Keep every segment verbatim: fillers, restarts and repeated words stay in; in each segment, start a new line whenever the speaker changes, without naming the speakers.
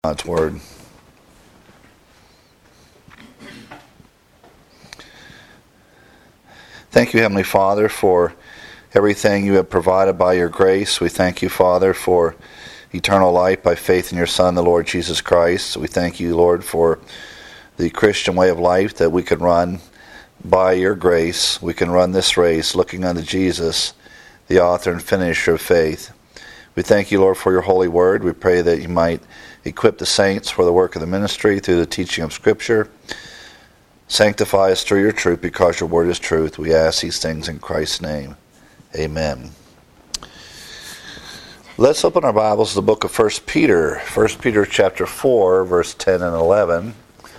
God's Word. Thank you, Heavenly Father, for everything you have provided by your grace. We thank you, Father, for eternal life by faith in your Son, the Lord Jesus Christ. We thank you, Lord, for the Christian way of life that we can run by your grace. We can run this race looking unto Jesus, the author and finisher of faith. We thank you, Lord, for your holy word. We pray that you might equip the saints for the work of the ministry through the teaching of Scripture. Sanctify us through your truth, because your word is truth. We ask these things in Christ's name. Amen. Let's open our Bibles to the book of First Peter. First Peter chapter four, verse ten and eleven.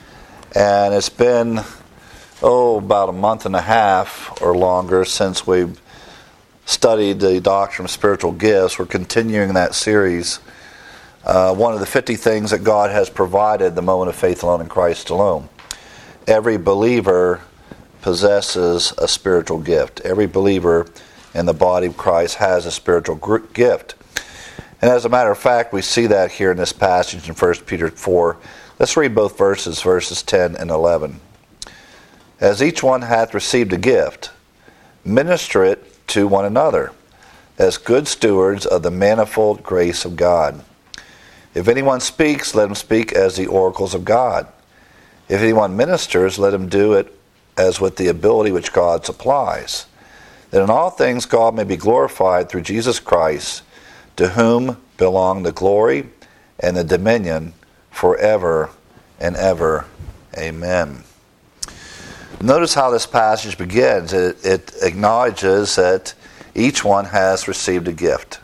And it's been, oh, about a month and a half or longer since we've studied the doctrine of spiritual gifts. We're continuing that series. Uh, one of the fifty things that God has provided, the moment of faith alone in Christ alone. Every believer possesses a spiritual gift. Every believer in the body of Christ has a spiritual gift. And as a matter of fact, we see that here in this passage in First Peter four. Let's read both verses, verses ten and eleven. As each one hath received a gift, minister it to one another, as good stewards of the manifold grace of God. If anyone speaks, let him speak as the oracles of God. If anyone ministers, let him do it as with the ability which God supplies, that in all things God may be glorified through Jesus Christ, to whom belong the glory and the dominion forever and ever. Amen. Notice how this passage begins. It, it acknowledges that each one has received a gift.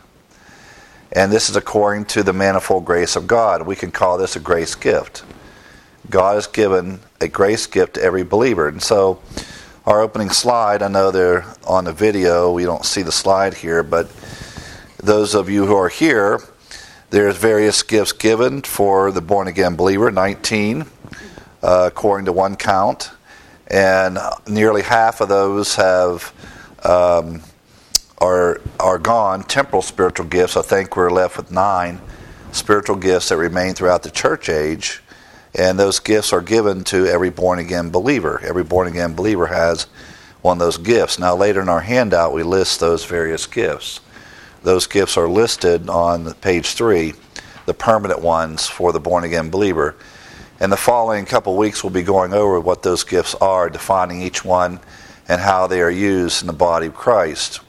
And this is according to the manifold grace of God. We can call this a grace gift. God has given a grace gift to every believer. And so our opening slide, I know they're on the video, we don't see the slide here, but those of you who are here, there's various gifts given for the born-again believer, nineteen, uh, according to one count. And nearly half of those have um, are are gone, temporal spiritual gifts. I think we're left with nine spiritual gifts that remain throughout the church age. And those gifts are given to every born-again believer. Every born-again believer has one of those gifts. Now, later in our handout, we list those various gifts. Those gifts are listed on page three, the permanent ones for the born-again believer. In the following couple weeks, we'll be going over what those gifts are, defining each one, and how they are used in the body of Christ.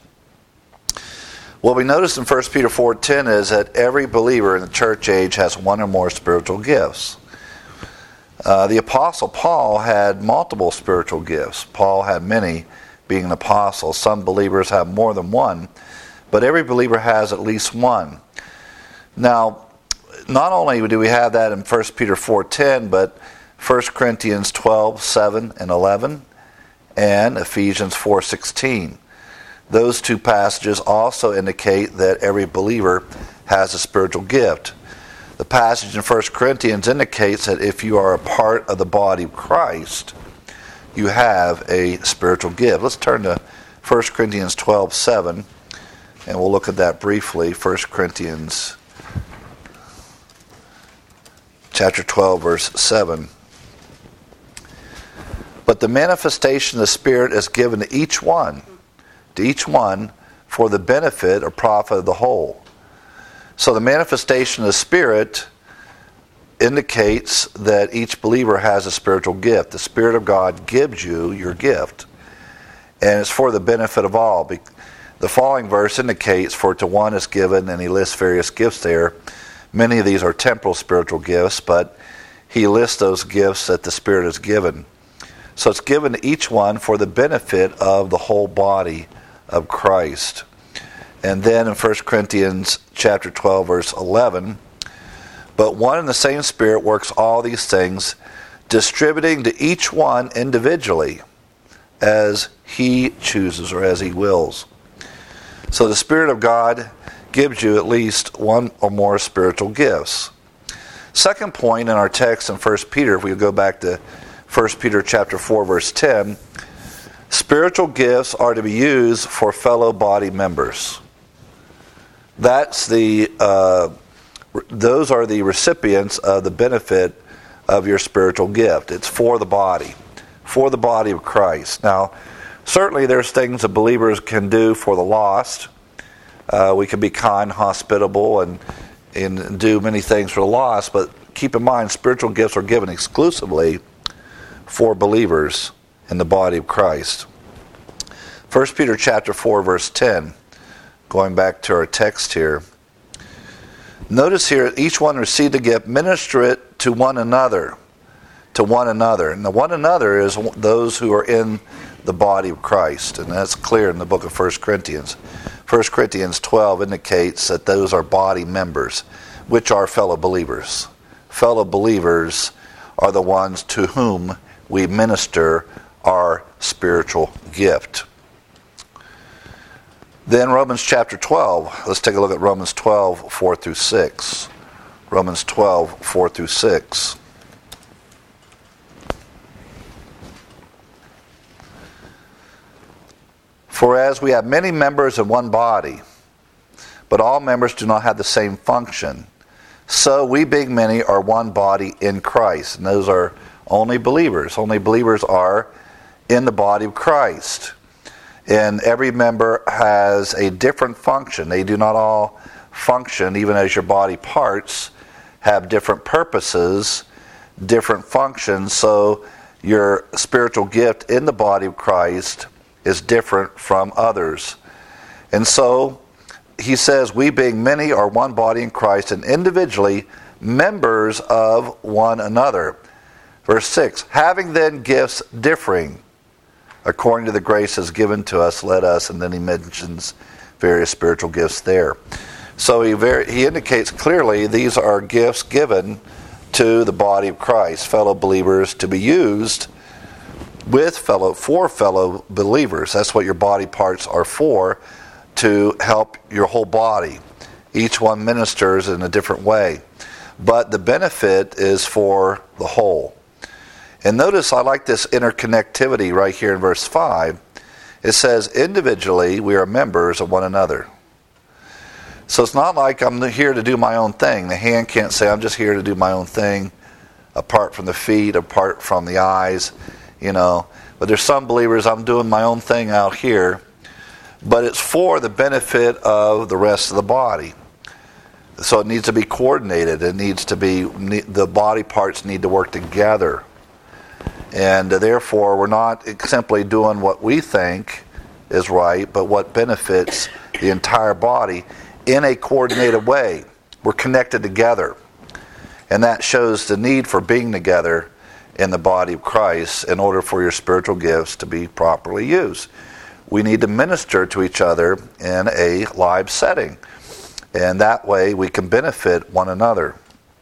What we notice in First Peter four ten is that every believer in the church age has one or more spiritual gifts. Uh, the Apostle Paul had multiple spiritual gifts. Paul had many, being an apostle. Some believers have more than one, but every believer has at least one. Now, not only do we have that in First Peter four ten, but First Corinthians twelve seven and eleven, and Ephesians four sixteen. Those two passages also indicate that every believer has a spiritual gift. The passage in First Corinthians indicates that if you are a part of the body of Christ, you have a spiritual gift. Let's turn to First Corinthians twelve seven, and we'll look at that briefly. First Corinthians chapter twelve, verse seven. But the manifestation of the Spirit is given to each one, to each one for the benefit or profit of the whole. So the manifestation of the Spirit indicates that each believer has a spiritual gift. The Spirit of God gives you your gift, and it's for the benefit of all. The following verse indicates, for to one is given, and he lists various gifts there. Many of these are temporal spiritual gifts, but he lists those gifts that the Spirit has given. So it's given to each one for the benefit of the whole body of Christ. And then in First Corinthians chapter twelve, verse eleven, but one and the same Spirit works all these things, distributing to each one individually as he chooses or as he wills. So the Spirit of God gives you at least one or more spiritual gifts. Second point in our text in First Peter, if we go back to First Peter chapter four, verse ten, spiritual gifts are to be used for fellow body members. That's the uh, those are the recipients of the benefit of your spiritual gift. It's for the body, for the body of Christ. Now, certainly there's things that believers can do for the lost. Uh, we can be kind, hospitable, and, and do many things for the lost, but keep in mind, spiritual gifts are given exclusively for believers in the body of Christ. First Peter chapter four, verse ten, going back to our text here. Notice here, each one received a gift, minister it to one another, to one another. And the one another is those who are in the body of Christ, and that's clear in the book of First Corinthians. First Corinthians twelve indicates that those are body members, which are fellow believers. Fellow believers are the ones to whom we minister our spiritual gift. Then Romans chapter twelve. Let's take a look at Romans twelve, four through six. Romans twelve, four through six. For as we have many members in one body, but all members do not have the same function, so we being many are one body in Christ. And those are only believers. Only believers are in the body of Christ. And every member has a different function. They do not all function, even as your body parts have different purposes, different functions. So your spiritual gift in the body of Christ is different from others. And so he says, we being many are one body in Christ, and individually members of one another. Verse six, having then gifts differing according to the graces given to us, let us, and then he mentions various spiritual gifts there. So he very, he indicates clearly these are gifts given to the body of Christ, fellow believers, to be used with fellow for fellow believers. That's what your body parts are for, to help your whole body. Each one ministers in a different way, but the benefit is for the whole. And notice I like this interconnectivity right here in verse five. It says, individually we are members of one another. So it's not like I'm here to do my own thing. The hand can't say, I'm just here to do my own thing, apart from the feet, apart from the eyes, you know. But there's some believers, I'm doing my own thing out here, but it's for the benefit of the rest of the body. So it needs to be coordinated. It needs to be, the body parts need to work together. And therefore, we're not simply doing what we think is right, but what benefits the entire body in a coordinated way. We're connected together. And that shows the need for being together in the body of Christ in order for your spiritual gifts to be properly used. We need to minister to each other in a live setting. And that way we can benefit one another.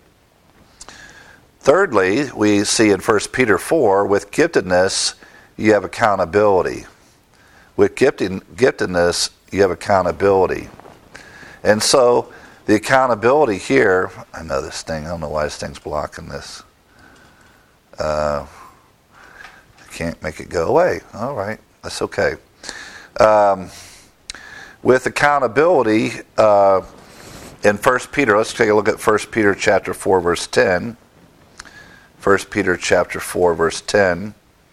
Thirdly, we see in First Peter four, with giftedness, you have accountability. With gifting, giftedness, you have accountability. And so, the accountability here, I know this thing, I don't know why this thing's blocking this. Uh, I can't make it go away. All right, that's okay. Um, with accountability, uh, in First Peter, let's take a look at First Peter chapter four, verse ten. First Peter chapter four, verse ten.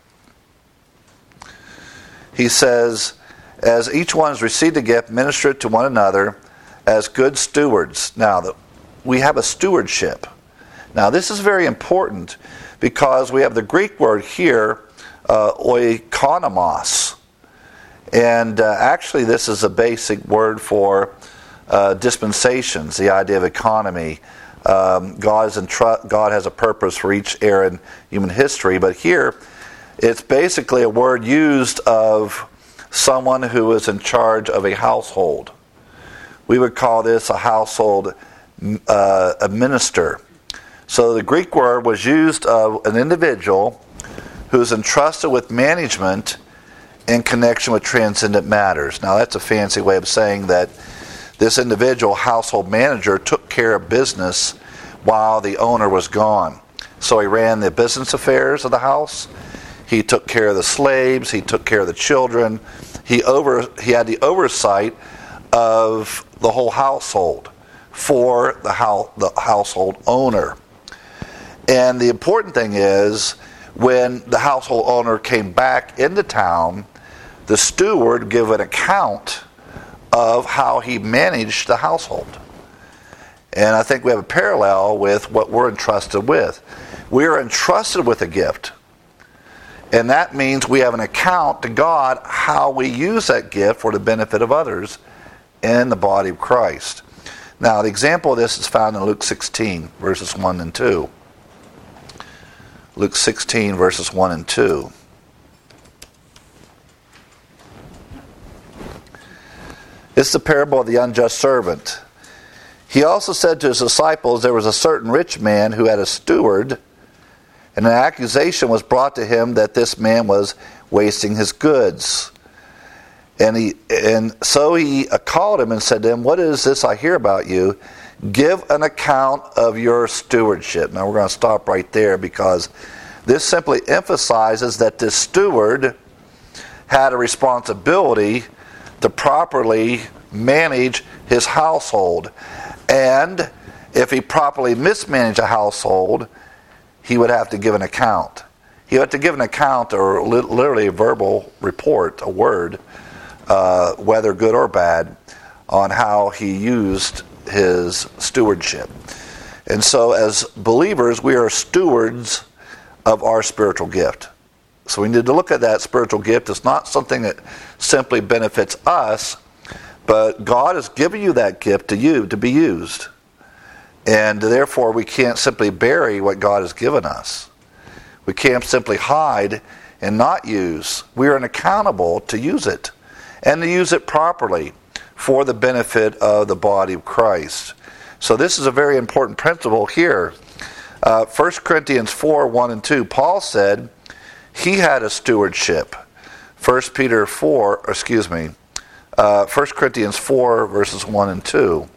He says, as each one has received a gift, minister it to one another as good stewards. Now, the, we have a stewardship. Now, this is very important because we have the Greek word here, uh, oikonomos. And uh, actually, this is a basic word for uh, dispensations, the idea of economy. Um, God, is in tr- God has a purpose for each era in human history, but here it's basically a word used of someone who is in charge of a household. We would call this a household uh, a minister. So the Greek word was used of an individual who is entrusted with management in connection with transcendent matters. Now that's a fancy way of saying that this individual household manager took care of business while the owner was gone. So he ran the business affairs of the house. He took care of the slaves. He took care of the children. He over he had the oversight of the whole household for the, house, the household owner. And the important thing is, when the household owner came back into town, the steward gave an account of how he managed the household. And I think we have a parallel with what we're entrusted with. We are entrusted with a gift. And that means we have an account to God how we use that gift for the benefit of others in the body of Christ. Now, the example of this is found in Luke sixteen, verses one and two. Luke sixteen, verses one and two. It's the parable of the unjust servant. He also said to his disciples, there was a certain rich man who had a steward, and an accusation was brought to him that this man was wasting his goods. And he and so he called him and said to him, what is this I hear about you? Give an account of your stewardship. Now we're going to stop right there, because this simply emphasizes that this steward had a responsibility to properly manage his household. And if he properly mismanaged a household, he would have to give an account. He had to give an account, or li- literally a verbal report, a word, uh, whether good or bad, on how he used his stewardship. And so as believers, we are stewards of our spiritual gift. So we need to look at that spiritual gift as not something that simply benefits us, but God has given you that gift to you to be used. And therefore we can't simply bury what God has given us. We can't simply hide and not use. We are accountable to use it, and to use it properly for the benefit of the body of Christ. So this is a very important principle here. Uh, First Corinthians four, one and two, Paul said he had a stewardship. First Peter four, excuse me, uh, First Corinthians four, verses one and two.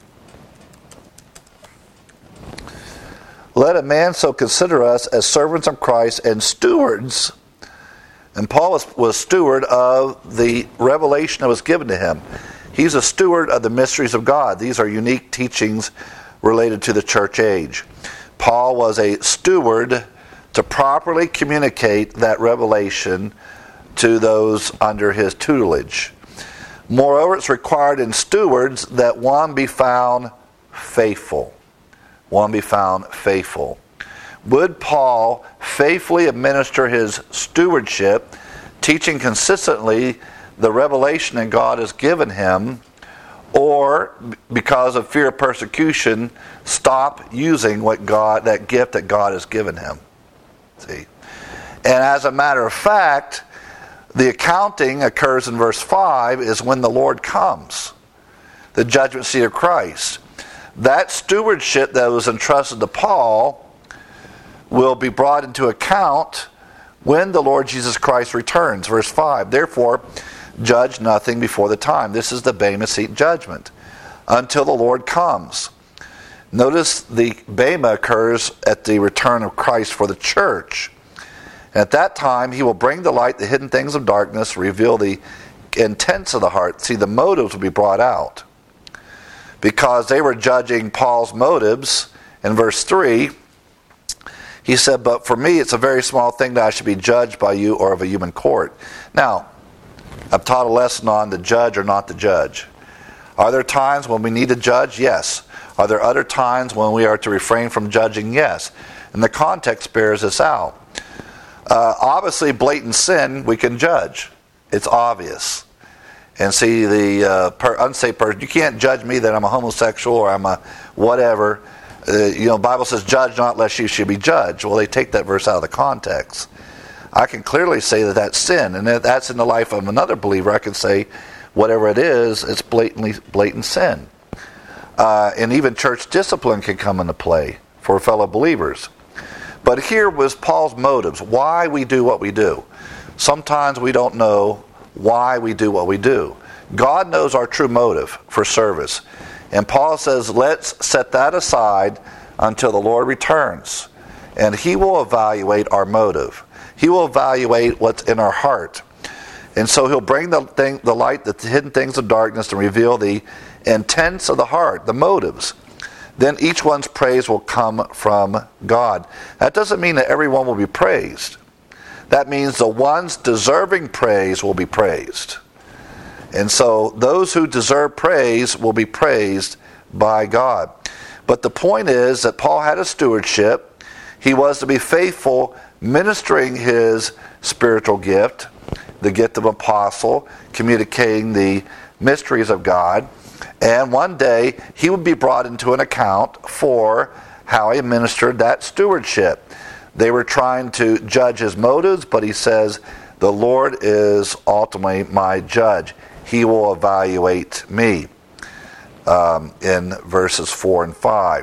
Let a man so consider us as servants of Christ and stewards. And Paul was, was steward of the revelation that was given to him. He's a steward of the mysteries of God. These are unique teachings related to the church age. Paul was a steward to properly communicate that revelation to those under his tutelage. Moreover, it's required in stewards that one be found faithful. One be found faithful. Would Paul faithfully administer his stewardship, teaching consistently the revelation that God has given him, or because of fear of persecution, stop using what God, that gift that God has given him? See? And as a matter of fact, the accounting occurs in verse five is when the Lord comes, the judgment seat of Christ. That stewardship that was entrusted to Paul will be brought into account when the Lord Jesus Christ returns. Verse five, therefore, judge nothing before the time. This is the Bema seat judgment, until the Lord comes. Notice the Bema occurs at the return of Christ for the church. And at that time, he will bring to light the hidden things of darkness, reveal the intents of the heart. See, the motives will be brought out. Because they were judging Paul's motives. In verse three, he said, but for me it's a very small thing that I should be judged by you or of a human court. Now, I've taught a lesson on the judge or not the judge. Are there times when we need to judge? Yes. Are there other times when we are to refrain from judging? Yes. And the context bears this out. Uh, obviously, blatant sin we can judge. It's obvious. And see, the uh, per, unsaved person, you can't judge me that I'm a homosexual or I'm a whatever. Uh, you know, the Bible says, judge not lest you should be judged. Well, they take that verse out of the context. I can clearly say that that's sin. And if that's in the life of another believer, I can say, whatever it is, it's blatantly blatant sin. Uh, and even church discipline can come into play for fellow believers. But here was Paul's motives, why we do what we do. Sometimes we don't know why we do what we do. God knows our true motive for service. And Paul says, let's set that aside until the Lord returns. And he will evaluate our motive. He will evaluate what's in our heart. And so he'll bring the thing, the light, the hidden things of darkness, and reveal the intents of the heart, the motives. then each one's praise will come from God. That doesn't mean that everyone will be praised. That means the ones deserving praise will be praised. And so those who deserve praise will be praised by God. But the point is that Paul had a stewardship. He was to be faithful ministering his spiritual gift, the gift of apostle, communicating the mysteries of God. And one day he would be brought into an account for how he administered that stewardship. They were trying to judge his motives, but he says, the Lord is ultimately my judge. He will evaluate me. Um, in verses four and five.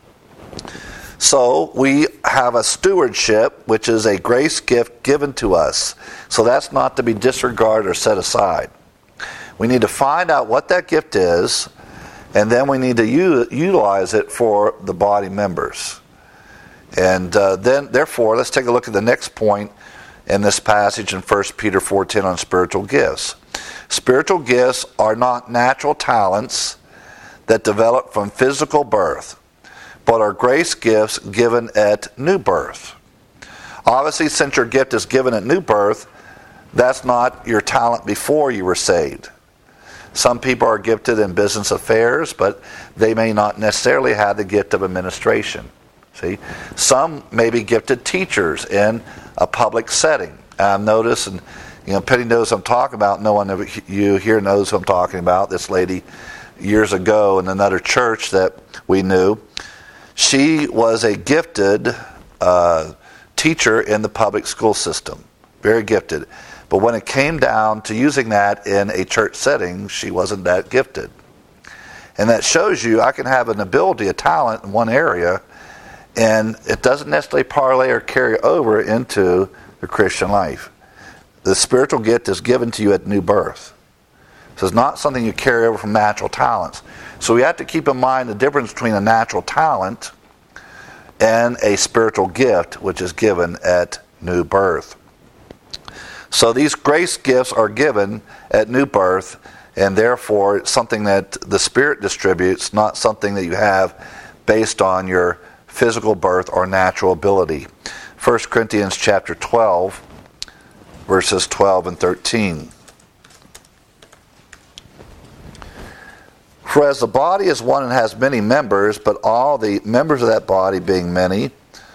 So we have a stewardship, which is a grace gift given to us. So that's not to be disregarded or set aside. We need to find out what that gift is, and then we need to u- utilize it for the body members. And uh, then, therefore, let's take a look at the next point in this passage in First Peter four ten on spiritual gifts. Spiritual gifts are not natural talents that develop from physical birth, but are grace gifts given at new birth. Obviously, since your gift is given at new birth, that's not your talent before you were saved. Some people are gifted in business affairs, but they may not necessarily have the gift of administration. See, some may be gifted teachers in a public setting. Um, notice, and you know, Penny knows what I'm talking about. No one of you here knows who I'm talking about. This lady, years ago in another church that we knew, she was a gifted uh, teacher in the public school system. Very gifted. But when it came down to using that in a church setting, she wasn't that gifted. And that shows you I can have an ability, a talent in one area, and it doesn't necessarily parlay or carry over into the Christian life. The spiritual gift is given to you at new birth. So it's not something you carry over from natural talents. So we have to keep in mind the difference between a natural talent and a spiritual gift, which is given at new birth. So these grace gifts are given at new birth, and therefore it's something that the Spirit distributes, not something that you have based on your physical birth or natural ability. First Corinthians chapter twelve, verses twelve and thirteen. For as the body is one and has many members, but all the members of that body, being many,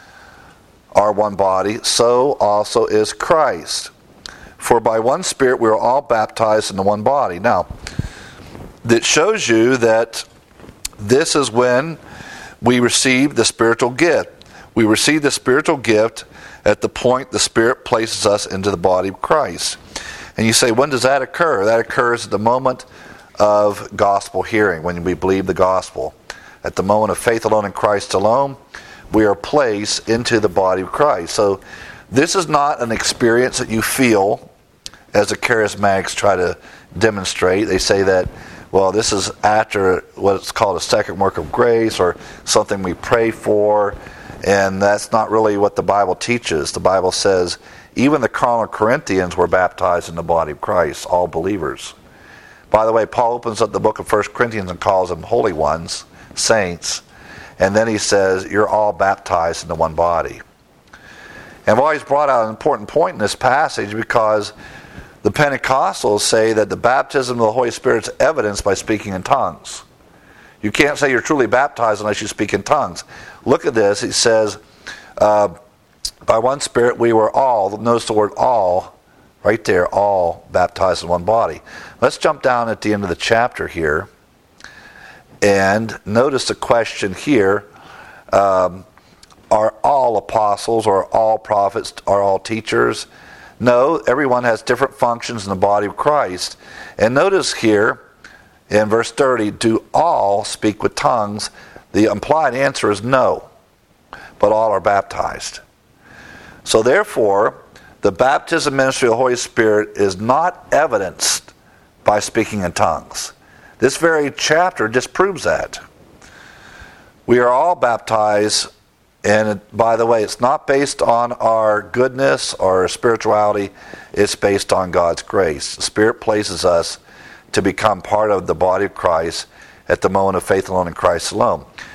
are one body, so also is Christ. For by one Spirit we are all baptized into one body. Now, it shows you that this is when we receive the spiritual gift. We receive the spiritual gift at the point the Spirit places us into the body of Christ. And you say, when does that occur? That occurs at the moment of gospel hearing, when we believe the gospel. At the moment of faith alone in Christ alone, we are placed into the body of Christ. So this is not an experience that you feel, as the charismatics try to demonstrate. They say that, well, this is after what's called a second work of grace, or something we pray for, and that's not really what the Bible teaches. The Bible says even the carnal Corinthians were baptized in the body of Christ, all believers. By the way, Paul opens up the book of First Corinthians and calls them holy ones, saints, and then he says, you're all baptized into one body. And I've always brought out an important point in this passage, because the Pentecostals say that the baptism of the Holy Spirit is evidenced by speaking in tongues. You can't say you're truly baptized unless you speak in tongues. Look at this. He says, uh, by one Spirit we were all, notice the word all, right there, all baptized in one body. Let's jump down at the end of the chapter here and notice the question here. Um, are all apostles, or all prophets, are all teachers? No, everyone has different functions in the body of Christ. And notice here in verse thirty, do all speak with tongues? The implied answer is no, but all are baptized. So therefore, the baptism ministry of the Holy Spirit is not evidenced by speaking in tongues. This very chapter disproves that. We are all baptized, and by the way, it's not based on our goodness or spirituality, it's based on God's grace. The Spirit places us to become part of the body of Christ at the moment of faith alone in Christ alone.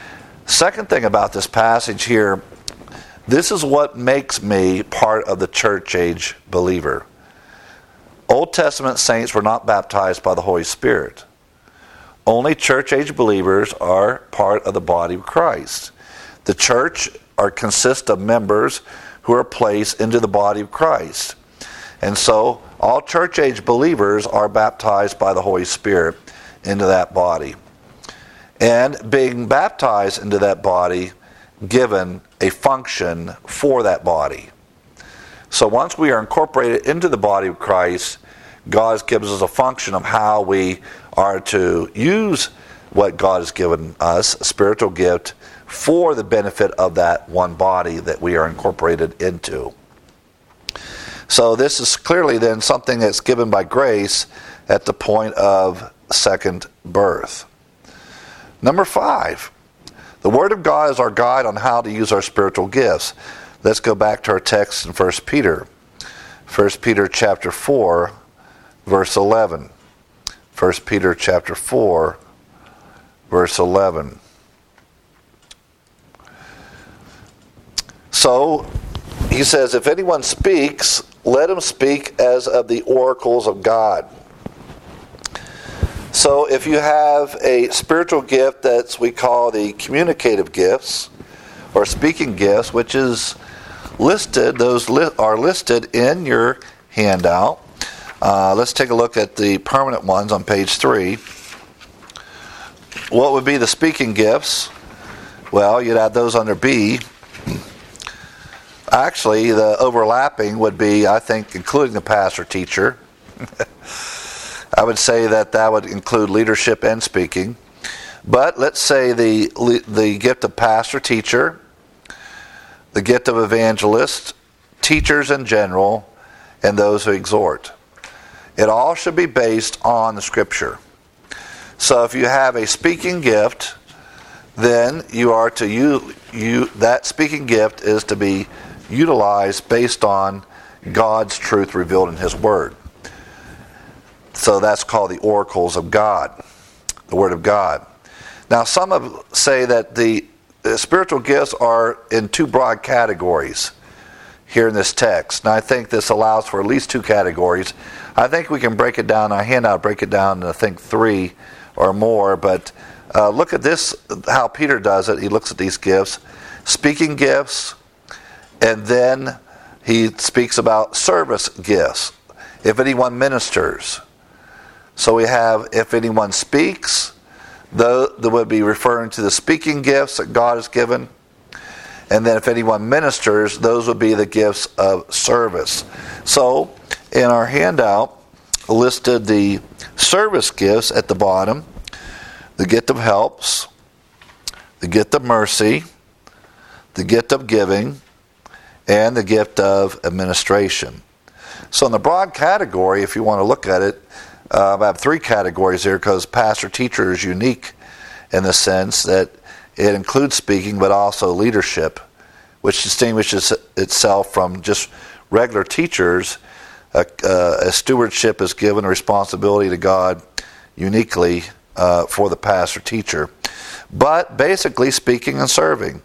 Second thing about this passage here, this is what makes me part of the church age believer. Old Testament saints were not baptized by the Holy Spirit. Only church age believers are part of the body of Christ. The church are consists of members who are placed into the body of Christ. And so all church age believers are baptized by the Holy Spirit into that body. And being baptized into that body, given a function for that body. So once we are incorporated into the body of Christ, God gives us a function of how we are to use what God has given us, a spiritual gift, for the benefit of that one body that we are incorporated into. So this is clearly then something that's given by grace at the point of second birth. Number five, the Word of God is our guide on how to use our spiritual gifts. Let's go back to our text in First Peter. First Peter chapter four, verse eleven. First Peter chapter four, verse eleven. So, he says, if anyone speaks, let him speak as of the oracles of God. So if you have a spiritual gift that we call the communicative gifts, or speaking gifts, which is listed, those li- are listed in your handout. Uh, let's take a look at the permanent ones on page three. What would be the speaking gifts? Well, you'd add those under B. Actually, the overlapping would be, I think, including the pastor teacher. I would say that that would include leadership and speaking. But let's say the the gift of pastor teacher, the gift of evangelist, teachers in general, and those who exhort. It all should be based on the Scripture. So if you have a speaking gift, then you are to you you that speaking gift is to be utilized based on God's truth revealed in His Word. So that's called the oracles of God, the Word of God. Now some of say that the, the spiritual gifts are in two broad categories here in this text. Now I think this allows for at least two categories. I think we can break it down, I handout break it down to I think three or more, but uh, look at this, how Peter does it. He looks at these gifts, speaking gifts, and then he speaks about service gifts. If anyone ministers. So we have, if anyone speaks, though that would be referring to the speaking gifts that God has given. And then if anyone ministers, those would be the gifts of service. So in our handout, listed the service gifts at the bottom, the gift of helps, the gift of mercy, the gift of giving, and the gift of administration. So in the broad category, if you want to look at it, uh, I have three categories here because pastor teacher is unique in the sense that it includes speaking but also leadership, which distinguishes itself from just regular teachers. Uh, uh, a stewardship is given a responsibility to God uniquely uh, for the pastor teacher. But basically speaking and serving.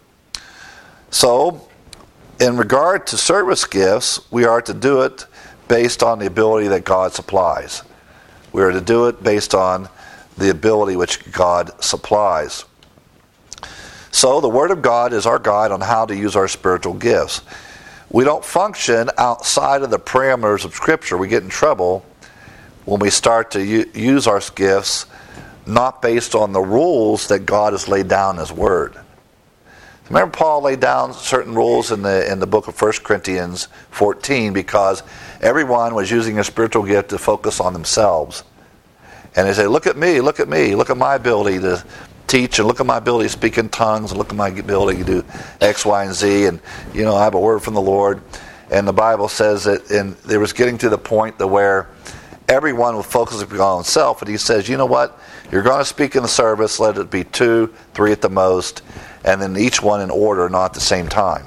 So in regard to service gifts, we are to do it based on the ability that God supplies. We are to do it based on the ability which God supplies. So the Word of God is our guide on how to use our spiritual gifts. We don't function outside of the parameters of Scripture. We get in trouble when we start to u- use our gifts not based on the rules that God has laid down in His Word. Remember, Paul laid down certain rules in the in the book of First Corinthians fourteen because everyone was using a spiritual gift to focus on themselves. And they say, look at me, look at me, look at my ability to teach, and look at my ability to speak in tongues, and look at my ability to do X, Y, and Z, and, you know, I have a word from the Lord. And the Bible says that in, it was getting to the point to where everyone was focusing on himself, and he says, you know what, you're going to speak in the service, let it be two, three at the most, and then each one in order, not at the same time.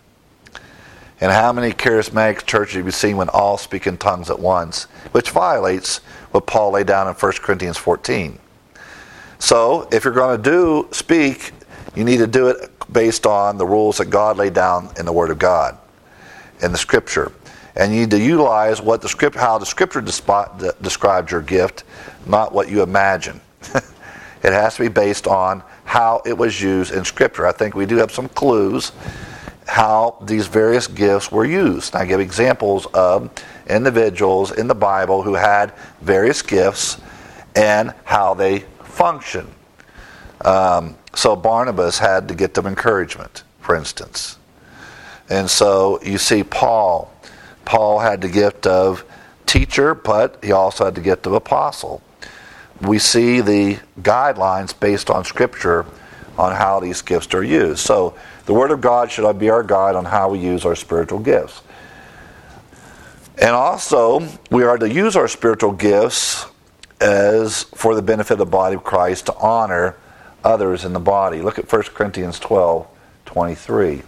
And how many charismatic churches have you seen when all speak in tongues at once, which violates what Paul laid down in First Corinthians fourteen. So, if you're going to do speak, You need to do it based on the rules that God laid down in the Word of God, in the Scripture. And you need to utilize what the script, how the Scripture despi- described your gift, not what you imagine. It has to be based on how it was used in Scripture. I think we do have some clues how these various gifts were used. And I give examples of individuals in the Bible who had various gifts and how they function. Um, so Barnabas had the gift of encouragement, for instance. And so you see Paul. Paul had the gift of teacher, but he also had the gift of apostle. We see the guidelines based on Scripture on how these gifts are used. So the Word of God should be our guide on how we use our spiritual gifts. And also, we are to use our spiritual gifts as for the benefit of the body of Christ, to honor others in the body. Look at First Corinthians twelve twenty-three.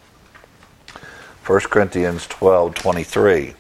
First Corinthians twelve twenty-three.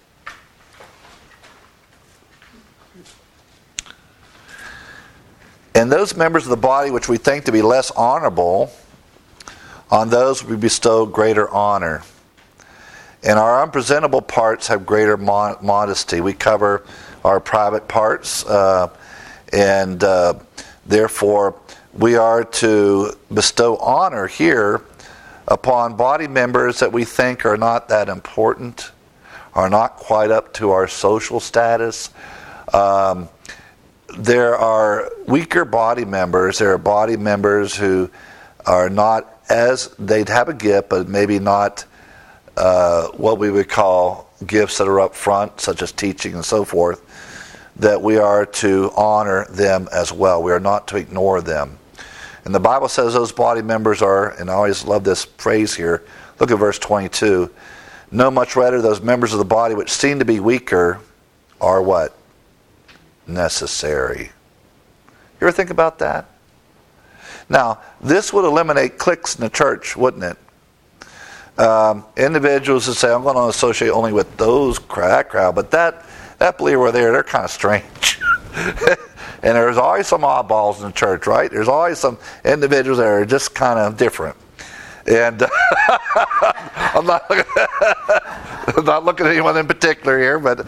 And those members of the body which we think to be less honorable, on those we bestow greater honor. And our unpresentable parts have greater mo- modesty. We cover our private parts, uh, and uh, therefore we are to bestow honor here upon body members that we think are not that important, are not quite up to our social status. Um, there are weaker body members. There are body members who are not as, they'd have a gift, but maybe not uh, what we would call gifts that are up front, such as teaching and so forth, that we are to honor them as well. We are not to ignore them. And the Bible says those body members are, and I always love this phrase here, look at verse twenty-two, no, much rather those members of the body which seem to be weaker are what? Necessary. You ever think about that? Now, this would eliminate cliques in the church, wouldn't it? Um, individuals that say, I'm going to associate only with those that crowd, but that, that believer over there, they're kind of strange. And there's always some oddballs in the church, right? There's always some individuals that are just kind of different. And I'm not looking, I'm not looking at anyone in particular here, but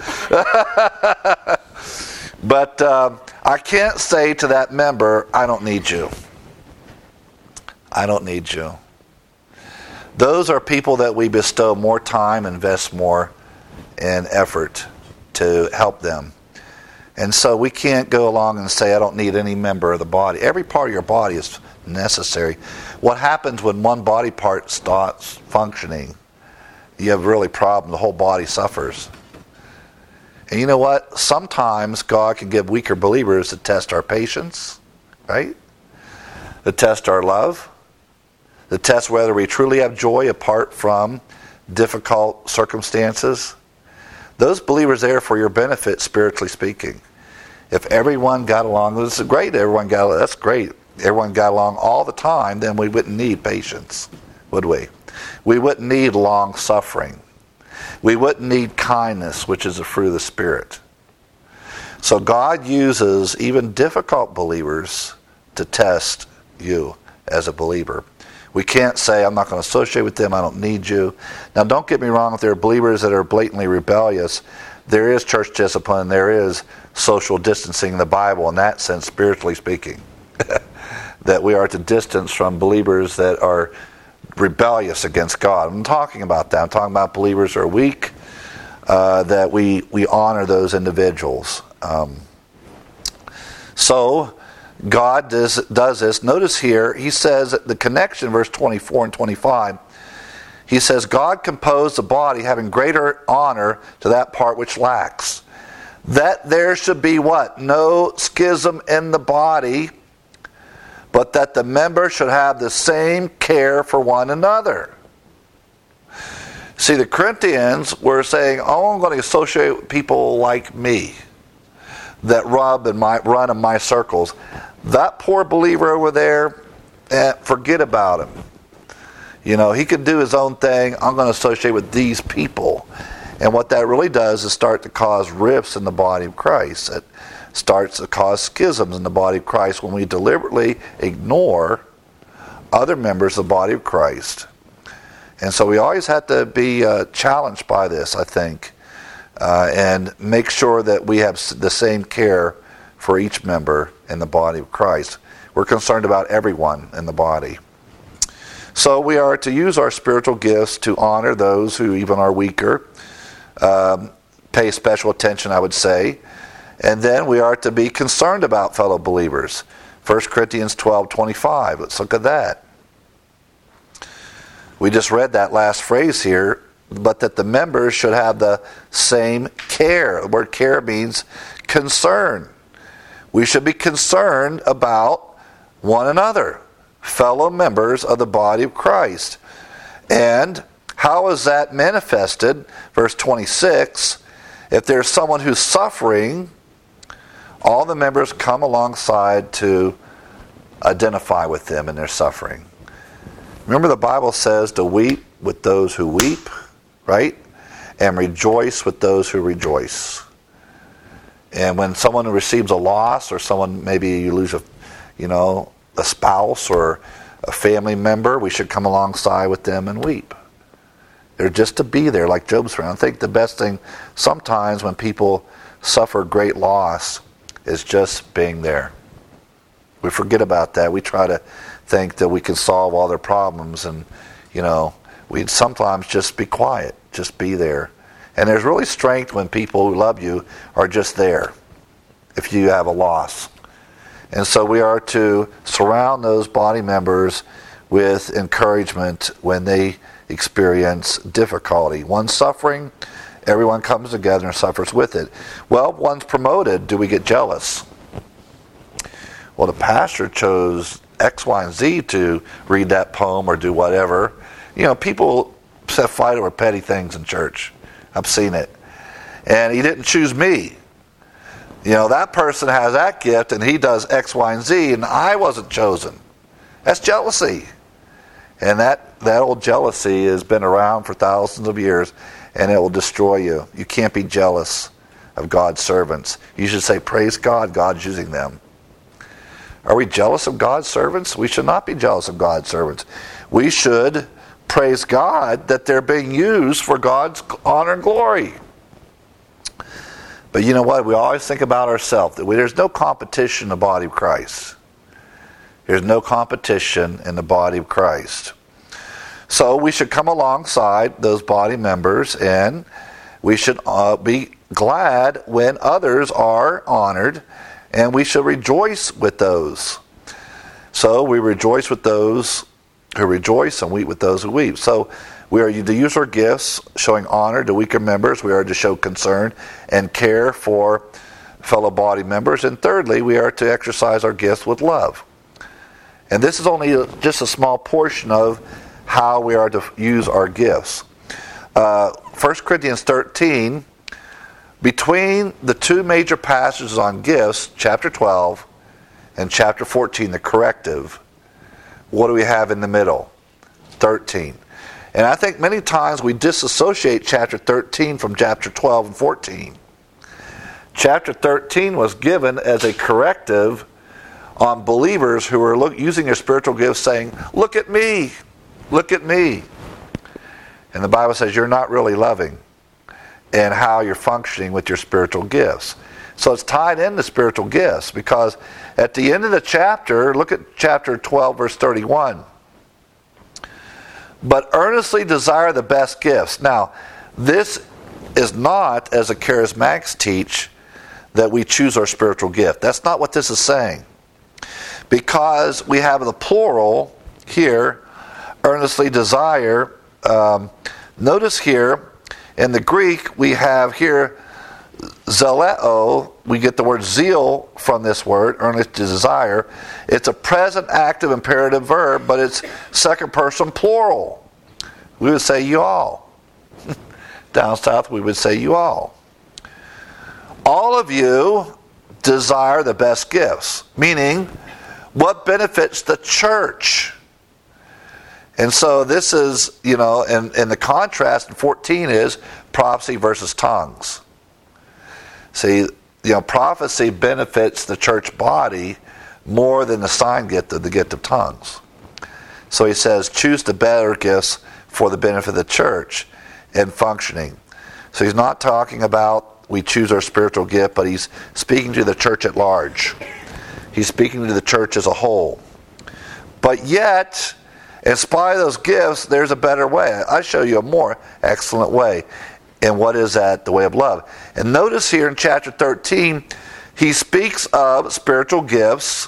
but uh, I can't say to that member, I don't need you. I don't need you. Those are people that we bestow more time, invest more in effort to help them. And so we can't go along and say, I don't need any member of the body. Every part of your body is necessary. What happens when one body part stops functioning? You have really a problem. The whole body suffers. And you know what? Sometimes God can give weaker believers to test our patience, right? To test our love. To test whether we truly have joy apart from difficult circumstances. Those believers there for your benefit, spiritually speaking. If everyone got along, this is great, everyone got that's great. Everyone got along all the time, then we wouldn't need patience, would we? We wouldn't need long suffering. We wouldn't need kindness, which is the fruit of the Spirit. So God uses even difficult believers to test you as a believer. We can't say, I'm not going to associate with them, I don't need you. Now, don't get me wrong, if there are believers that are blatantly rebellious, there is church discipline, there is social distancing in the Bible, in that sense, spiritually speaking. That we are to distance from believers that are rebellious against God. I'm talking about that. I'm talking about believers who are weak, uh, that we, we honor those individuals. Um, so, God does, does this. Notice here, he says the connection, verse twenty-four and twenty-five, he says, God composed the body having greater honor to that part which lacks. That there should be what? No schism in the body, but that the members should have the same care for one another. See, the Corinthians were saying, oh, I'm going to associate with people like me that rub and might run in my circles. That poor believer over there, eh, forget about him. You know, he can do his own thing. I'm going to associate with these people. And what that really does is start to cause rifts in the body of Christ. It starts to cause schisms in the body of Christ when we deliberately ignore other members of the body of Christ. And so we always have to be uh, challenged by this, I think, uh, and make sure that we have the same care for each member in the body of Christ. We're concerned about everyone in the body. So we are to use our spiritual gifts to honor those who even are weaker, um, pay special attention, I would say, and then we are to be concerned about fellow believers. First Corinthians twelve twenty-five. Let's look at that. We just read that last phrase here, but that the members should have the same care. The word care means concern. We should be concerned about one another, fellow members of the body of Christ. And how is that manifested? Verse twenty-six, if there's someone who's suffering, all the members come alongside to identify with them in their suffering. Remember, the Bible says to weep with those who weep, right? And rejoice with those who rejoice. And when someone receives a loss, or someone, maybe you lose a, you know, a spouse or a family member, we should come alongside with them and weep. They're just to be there, like Job's friend. I think the best thing sometimes when people suffer great loss is just being there. We forget about that. We try to think that we can solve all their problems, and you know, we'd sometimes just be quiet, just be there. And there's really strength when people who love you are just there if you have a loss. And so we are to surround those body members with encouragement when they experience difficulty. One's suffering, everyone comes together and suffers with it. Well, one's promoted, do we get jealous? Well, the pastor chose X, Y, and Z to read that poem or do whatever. You know, people fight over petty things in church. I've seen it. And he didn't choose me. You know, that person has that gift and he does X, Y, and Z, and I wasn't chosen. That's jealousy. And that, that old jealousy has been around for thousands of years, and it will destroy you. You can't be jealous of God's servants. You should say, praise God, God's using them. Are we jealous of God's servants? We should not be jealous of God's servants. We should praise God that they're being used for God's honor and glory. But you know what? We always think about ourselves. That we, there's no competition in the body of Christ. There's no competition in the body of Christ. So we should come alongside those body members, and we should uh, be glad when others are honored, and we should rejoice with those. So we rejoice with those who rejoice and weep with those who weep. So we are to use our gifts, showing honor to weaker members. We are to show concern and care for fellow body members. And thirdly, we are to exercise our gifts with love. And this is only just a small portion of how we are to use our gifts. Uh, First Corinthians thirteen, between the two major passages on gifts, chapter twelve and chapter fourteen, the corrective, what do we have in the middle? thirteen. And I think many times we disassociate chapter thirteen from chapter twelve and fourteen. Chapter thirteen was given as a corrective on believers who were look, using their spiritual gifts, saying, look at me, look at me. And the Bible says you're not really loving and how you're functioning with your spiritual gifts. So it's tied into spiritual gifts, because at the end of the chapter, look at chapter twelve, verse thirty-one. But earnestly desire the best gifts. Now, this is not, as the charismatics teach, that we choose our spiritual gift. That's not what this is saying. Because we have the plural here, earnestly desire. Um, notice here, in the Greek, we have here zeleo. We get the word zeal from this word, earnest desire. It's a present active imperative verb, but it's second person plural. We would say you all. Down south, we would say you all. All of you desire the best gifts, meaning what benefits the church. And so this is, you know, and, and the contrast in fourteen is prophecy versus tongues. See, you know, prophecy benefits the church body more than the sign gift of the gift of tongues. So he says, choose the better gifts for the benefit of the church and functioning. So he's not talking about we choose our spiritual gift, but he's speaking to the church at large. He's speaking to the church as a whole. But yet, in spite of those gifts, there's a better way. I show you a more excellent way. And what is that? The way of love. And notice here in chapter thirteen, he speaks of spiritual gifts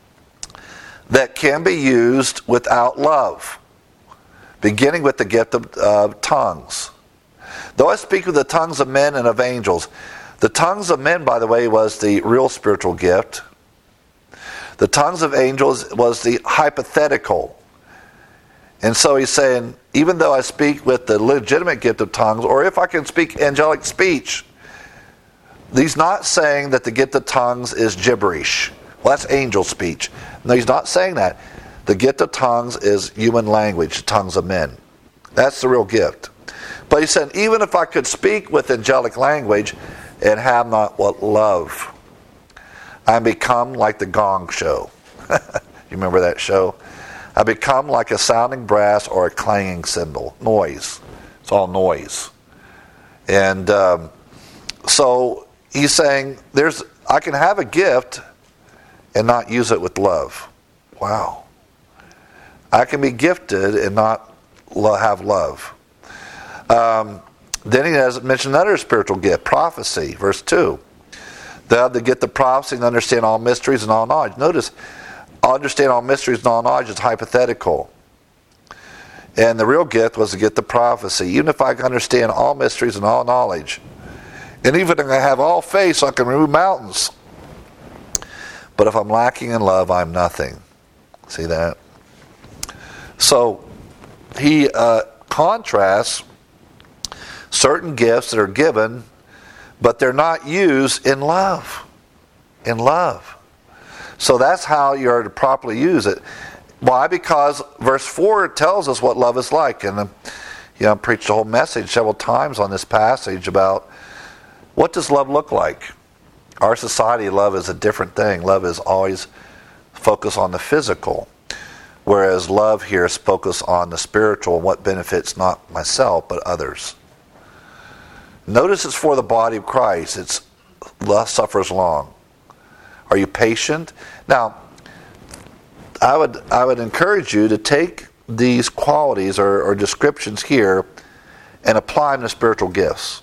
that can be used without love, beginning with the gift of uh, tongues. Though I speak with the tongues of men and of angels. The tongues of men, by the way, was the real spiritual gift. The tongues of angels was the hypothetical. And so he's saying, even though I speak with the legitimate gift of tongues, or if I can speak angelic speech, he's not saying that the gift of tongues is gibberish. Well, that's angel speech. No, he's not saying that. The gift of tongues is human language, tongues of men. That's the real gift. But he said, even if I could speak with angelic language and have not what love, I become like the Gong Show. You remember that show? I become like a sounding brass or a clanging cymbal. Noise. It's all noise. And um, so he's saying, "There's I can have a gift and not use it with love." Wow. I can be gifted and not lo- have love. Um, then he has mentioned another spiritual gift, prophecy, verse two. They have to get the prophecy and understand all mysteries and all knowledge. Notice, understand all mysteries and all knowledge is hypothetical. And the real gift was to get the prophecy. Even if I can understand all mysteries and all knowledge, and even if I have all faith so I can remove mountains, but if I'm lacking in love, I'm nothing. See that? So he uh, contrasts certain gifts that are given, but they're not used in love. In love. So that's how you are to properly use it. Why? Because verse four tells us what love is like. And um, you know, I preached a whole message several times on this passage about what does love look like. Our society, love is a different thing. Love is always focused on the physical, whereas love here is focused on the spiritual and what benefits not myself but others. Notice it's for the body of Christ. It's love suffers long. Are you patient? Now, I would I would encourage you to take these qualities or, or descriptions here and apply them to spiritual gifts.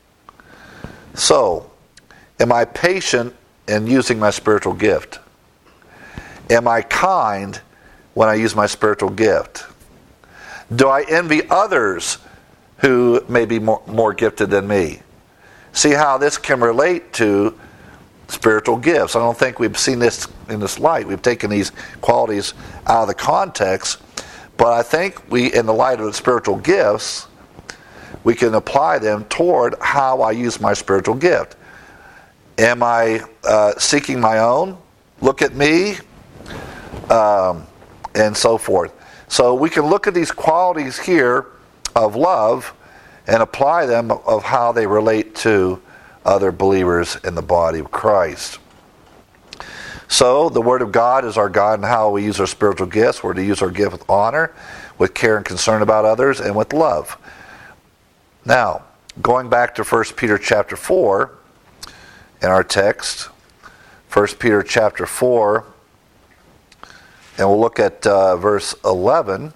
So, am I patient in using my spiritual gift? Am I kind when I use my spiritual gift? Do I envy others who may be more, more gifted than me? See how this can relate to spiritual gifts. I don't think we've seen this in this light. We've taken these qualities out of the context, but I think we, in the light of the spiritual gifts, we can apply them toward how I use my spiritual gift. Am I uh, seeking my own? Look at me, um, and so forth. So we can look at these qualities here of love and apply them of how they relate to other believers in the body of Christ. So the Word of God is our guide in how we use our spiritual gifts. We're to use our gift with honor, with care and concern about others, and with love. Now, going back to First Peter chapter four, in our text, First Peter chapter four, and we'll look at uh, verse eleven.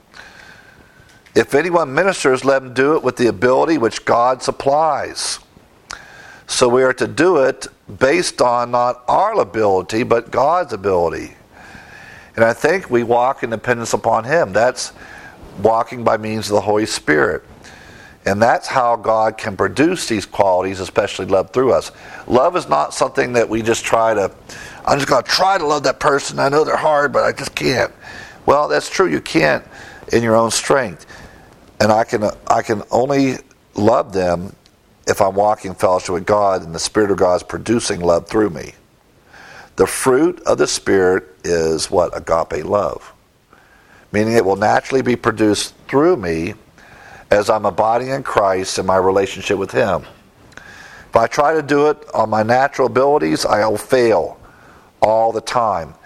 If anyone ministers, let him do it with the ability which God supplies. So we are to do it based on not our ability, but God's ability. And I think we walk in dependence upon Him. That's walking by means of the Holy Spirit. And that's how God can produce these qualities, especially love through us. Love is not something that we just try to, I'm just going to try to love that person. I know they're hard, but I just can't. Well, that's true. You can't in your own strength. And I can I can only love them if I'm walking in fellowship with God and the Spirit of God is producing love through me. The fruit of the Spirit is what? Agape love. Meaning it will naturally be produced through me as I'm abiding in Christ in my relationship with Him. If I try to do it on my natural abilities, I will fail all the time.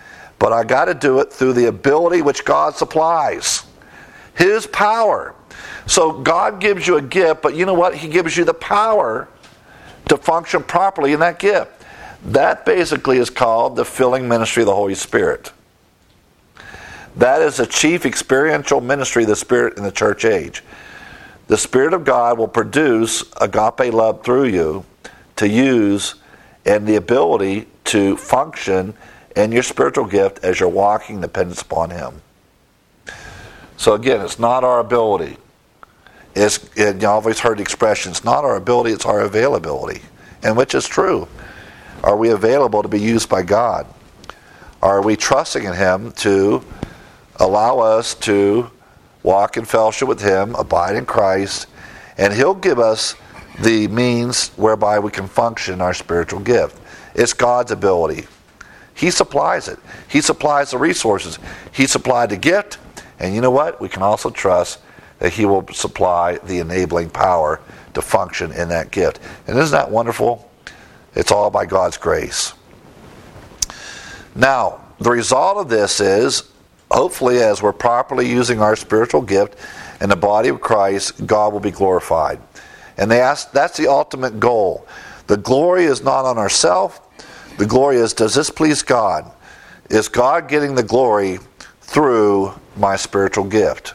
But I got to do it through the ability which God supplies. His power. So God gives you a gift, but you know what? He gives you the power to function properly in that gift. That basically is called the filling ministry of the Holy Spirit. That is the chief experiential ministry of the Spirit in the church age. The Spirit of God will produce agape love through you to use, and the ability to function in your spiritual gift as you're walking dependence upon Him. So again, it's not our ability. It's, you've always heard the expression, it's not our ability, it's our availability. And which is true. Are we available to be used by God? Are we trusting in Him to allow us to walk in fellowship with Him, abide in Christ, and He'll give us the means whereby we can function in our spiritual gift. It's God's ability. He supplies it. He supplies the resources. He supplied the gift, and you know what? We can also trust that He will supply the enabling power to function in that gift. And isn't that wonderful? It's all by God's grace. Now, the result of this is, hopefully, as we're properly using our spiritual gift in the body of Christ, God will be glorified. And they ask, that's the ultimate goal. The glory is not on ourselves. The glory is, does this please God? Is God getting the glory through my spiritual gift?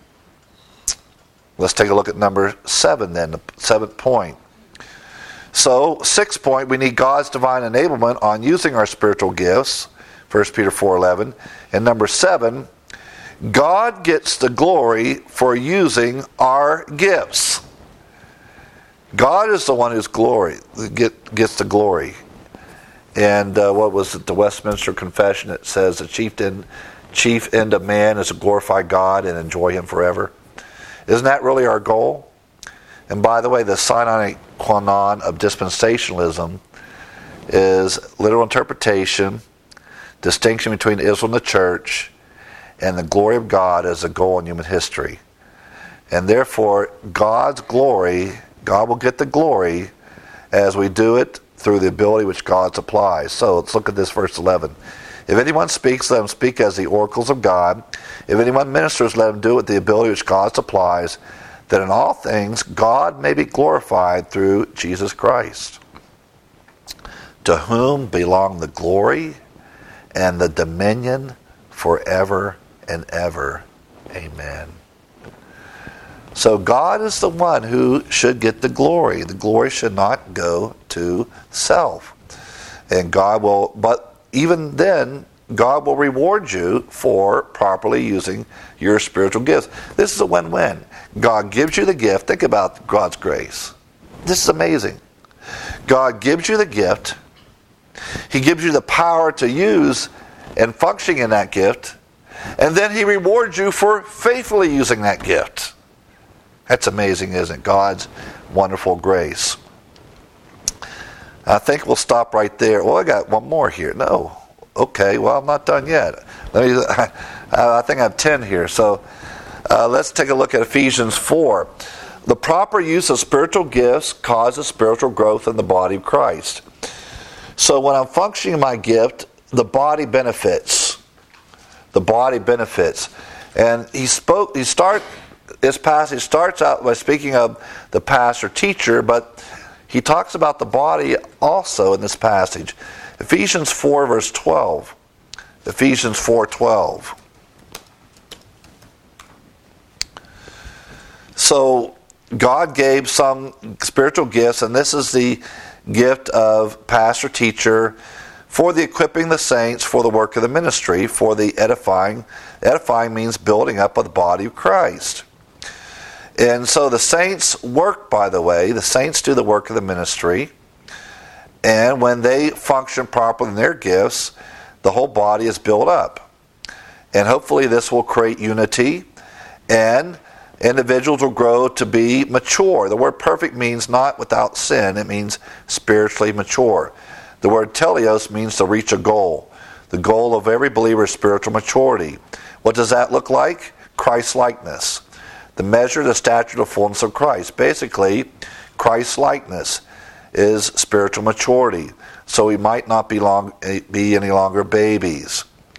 Let's take a look at number seven then, the seventh point. So, sixth point, we need God's divine enablement on using our spiritual gifts, First Peter four eleven. And number seven, God gets the glory for using our gifts. God is the one who's glory, get, gets the glory. And uh, what was it, the Westminster Confession? It says the chief end, chief end of man is to glorify God and enjoy Him forever. Isn't that really our goal? And by the way, the sine qua non of dispensationalism is literal interpretation, distinction between Israel and the church, and the glory of God as a goal in human history. And therefore, God's glory, God will get the glory as we do it through the ability which God supplies. So let's look at this verse eleven. If anyone speaks, let him speak as the oracles of God. If anyone ministers, let him do it with the ability which God supplies, that in all things God may be glorified through Jesus Christ, to whom belong the glory and the dominion forever and ever. Amen. So God is the one who should get the glory. The glory should not go to self. And God will, but even then, God will reward you for properly using your spiritual gifts. This is a win-win. God gives you the gift. Think about God's grace. This is amazing. God gives you the gift. He gives you the power to use and functioning in that gift. And then He rewards you for faithfully using that gift. That's amazing, isn't it? God's wonderful grace. I think we'll stop right there. Well, I got one more here. No. Okay, well, I'm not done yet. Let me. I think I have ten here. So uh, let's take a look at Ephesians four. The proper use of spiritual gifts causes spiritual growth in the body of Christ. So when I'm functioning in my gift, the body benefits. The body benefits. And he spoke, he start, this passage starts out by speaking of the pastor teacher, but he talks about the body also in this passage. Ephesians four verse twelve. Ephesians four twelve. So God gave some spiritual gifts, and this is the gift of pastor teacher for the equipping the saints for the work of the ministry, for the edifying. Edifying means building up of the body of Christ. And so the saints work, by the way, the saints do the work of the ministry. And when they function properly in their gifts, the whole body is built up. And hopefully this will create unity, and individuals will grow to be mature. The word perfect means not without sin. It means spiritually mature. The word teleos means to reach a goal. The goal of every believer is spiritual maturity. What does that look like? Christ-likeness. The measure, the stature, the fullness of Christ. Basically, Christ-likeness is spiritual maturity. So we might not be, long, be any longer babies.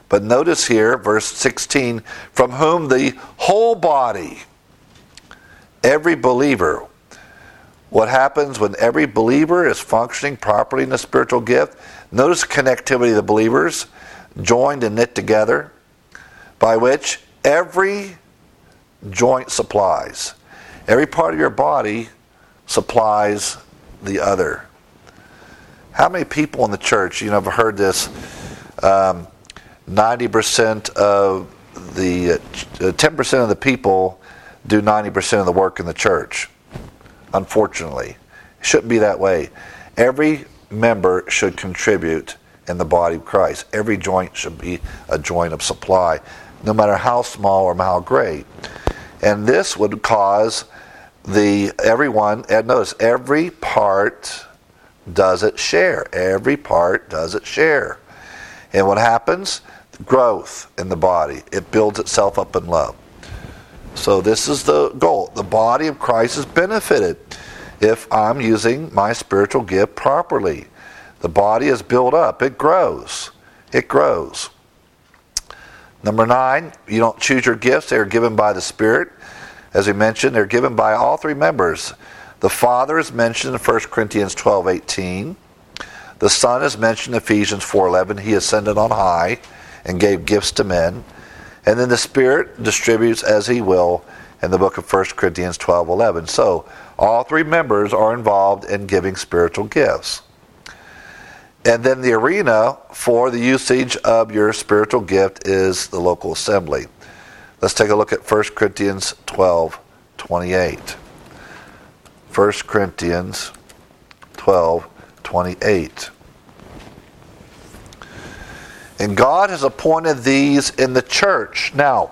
But notice here, verse sixteen, from whom the whole body, every believer. What happens when every believer is functioning properly in the spiritual gift? Notice the connectivity of the believers, joined and knit together, by which every joint supplies. Every part of your body supplies the other. How many people in the church, you know, have heard this, um, ninety percent of the, uh, ten percent of the people do ninety percent of the work in the church. Unfortunately. It shouldn't be that way. Every member should contribute in the body of Christ. Every joint should be a joint of supply, no matter how small or how great. And this would cause the everyone, and notice, every part does it share. Every part does it share. And what happens? Growth in the body. It builds itself up in love. So this is the goal. The body of Christ is benefited if I'm using my spiritual gift properly. The body is built up. It grows. It grows. Number nine, you don't choose your gifts. They are given by the Spirit. As we mentioned, they're given by all three members. The Father is mentioned in First Corinthians twelve eighteen. The Son is mentioned in Ephesians four eleven. He ascended on high and gave gifts to men. And then the Spirit distributes as He will in the book of First Corinthians twelve eleven. So, all three members are involved in giving spiritual gifts. And then the arena for the usage of your spiritual gift is the local assembly. Let's take a look at First Corinthians twelve twenty-eight. First Corinthians twelve twenty-eight. And God has appointed these in the church. Now,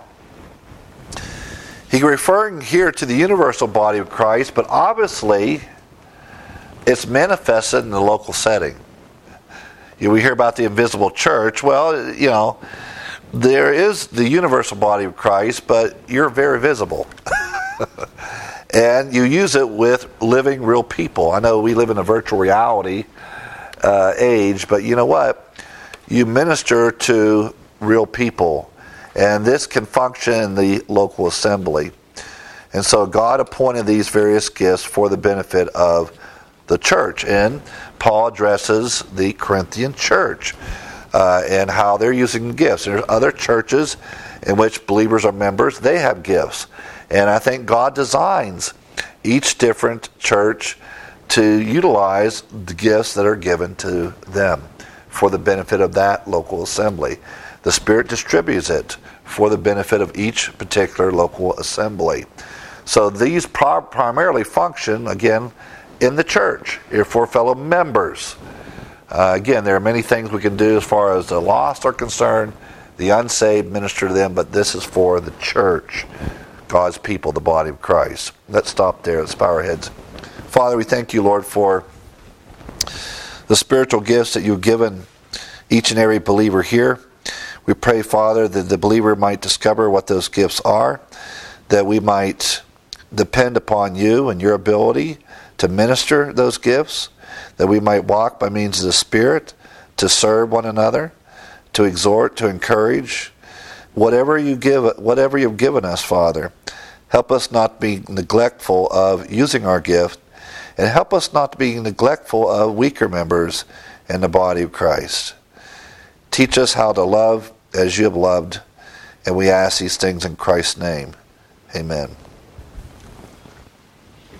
he's referring here to the universal body of Christ, but obviously it's manifested in the local setting. You know, we hear about the invisible church. Well, you know, there is the universal body of Christ, but you're very visible. And you use it with living real people. I know we live in a virtual reality uh, age, but you know what? You minister to real people, and this can function in the local assembly. And so God appointed these various gifts for the benefit of the church. And Paul addresses the Corinthian church uh, and how they're using gifts. There's other churches in which believers are members. They have gifts. And I think God designs each different church to utilize the gifts that are given to them for the benefit of that local assembly. The Spirit distributes it for the benefit of each particular local assembly. So these pro- primarily function, again, in the church, for fellow members. Uh, again, there are many things we can do as far as the lost are concerned, the unsaved, minister to them, but this is for the church, God's people, the body of Christ. Let's stop there. Let's bow our heads. Father, we thank you, Lord, for the spiritual gifts that you've given each and every believer here. We pray, Father, that the believer might discover what those gifts are, that we might depend upon you and your ability to minister those gifts, that we might walk by means of the Spirit to serve one another, to exhort, to encourage. Whatever you give, whatever you've given us, Father, help us not be neglectful of using our gift, and help us not to be neglectful of weaker members in the body of Christ. Teach us how to love as you have loved, and we ask these things in Christ's name. Amen.